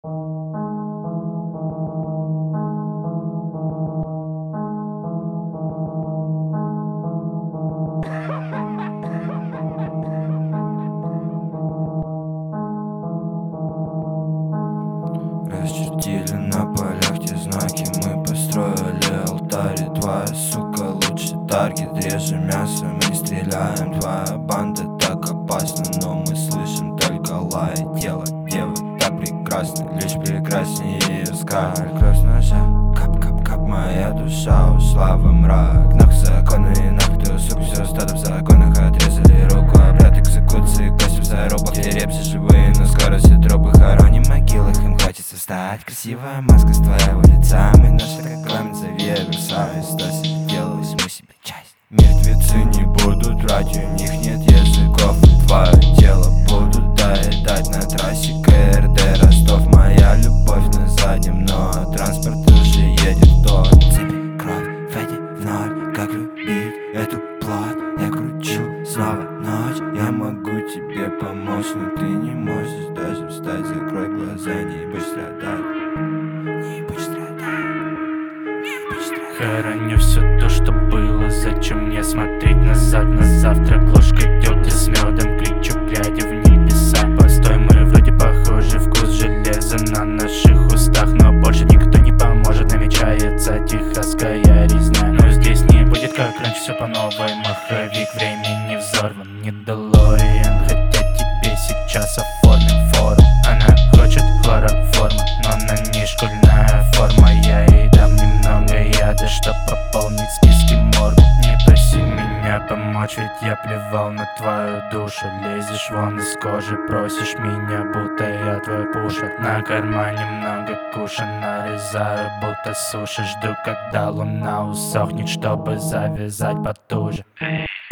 Расчертили на полях те знаки, мы построили алтарь. Твоя сука лучший таргет, режем мясо, мы стреляем. Твоя банда так опасна, но мы слышим только лай. Тело девы так прекрасно, лишь прекраснее ее скаль. Кровь ножа, кап-кап-кап, моя душа ушла во мрак. Нах законы, нах ты, сука, все стадо в законах. Отрезали руку, обряд экзекуции, кости в зарубах. Деревья живые, но скоро все трупы хороним в могилах. Им хочется встать, красивая маска с твоего лица. Мы наши как пламя, зови Версаль. Что себе делалось, мы себе часть. Мертвецы не будут врать, у них нет языков. И твое тело будут доедать на трассе КРД Ростов. Моя любовь на заднем, но транспорт уже едет вдоль. Цепи, кровь, фети в ноль. Как любить эту плоть? Я кручу снова ночь. Я могу тебе помочь, но ты не можешь даже встать. Закрой глаза, не будешь страдать. Не будешь страдать. Не будешь страдать. Хороню все то, что было. Зачем мне смотреть назад? На завтрак ложкой дегтя с медом кричу, глядя в небеса. Постой, мы вроде похожи, вкус железа на наших устах. Но больше никто не поможет, намечается техасская резня. Но здесь не будет как раньше, все по новой. Маховик времени взорван, не Делориан. Хотя тебе сейчас оформим форум. Она хочет хлороформа, но на ней школьная форма. Я ей дам немного яда, чтоб пополнить списки морга. Не проси меня помочь, ведь я плевал на твою душу. Лезешь вон из кожи, просишь меня, будто я твой пушер. На кармане много куша, нарезаю, будто суши. Жду, когда луна усохнет, чтобы завязать потуже.